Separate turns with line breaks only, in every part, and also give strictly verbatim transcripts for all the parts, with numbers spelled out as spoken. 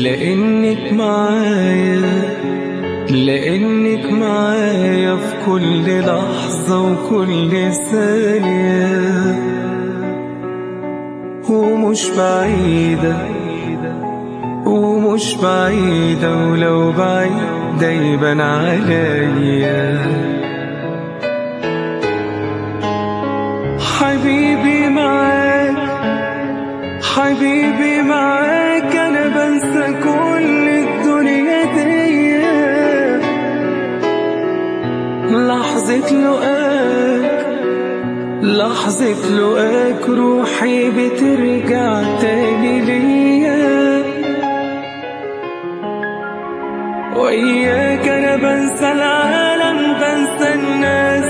لأنك معايا، لأنك معايا في كل لحظة وكل ثانية، ومش بعيدة ومش بعيدة، ولو بعيدة يبان عليا. حبيبي معاك، حبيبي معاك، أنا بنسى كل الدنيا دي. لحظة لقاك، لحظة لقاك، روحي بترجع تاني ليا. وإياك أنا بنسى العالم، بنسى الناس،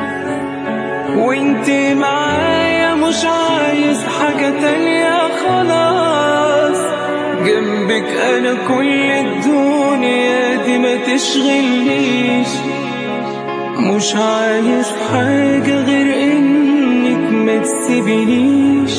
وانتي معايا مش عايز حاجة تانية خلاص. جنبك أنا كل الدنيا دي ما تشغلنيش، مش عايز حاجة غير إنك ما تسيبنيش.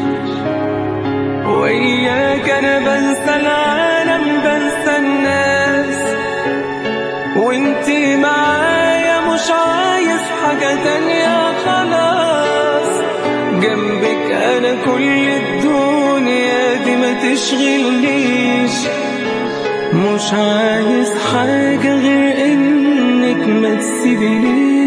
وإياك أنا بنسى العالم، بنسى الناس، وانتي معايا مش عايز حاجة تانية خلاص. جنبك أنا كل الدنيا دي ما تشغلنيش، مش عايز حاجة غير إنك ما تسيبنيش.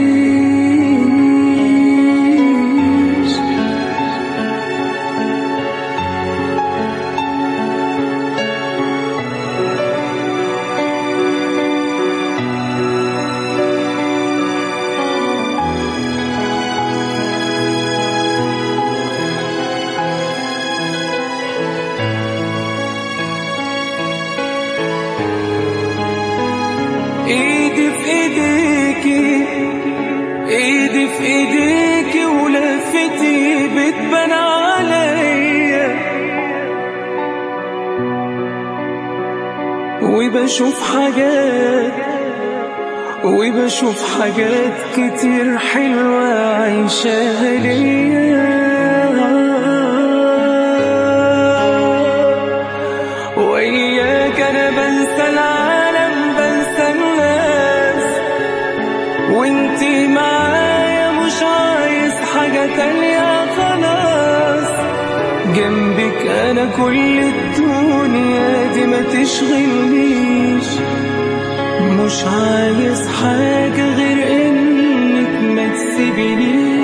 ايدي في ايديكي، ايدي في ايديكي، ولفتي بتبان عليا. وبشوف حاجات، وبشوف حاجات كتير حلوة عايشاها ليا. وإياك أنا بنسى العالم، بنسى الناس، وانتي معايا مش عايز حاجة تانية خلاص. جنبك أنا كل الدنيا دي ما تشغلنيش، مش عايز حاجة غير إنك ما تسيبنيش.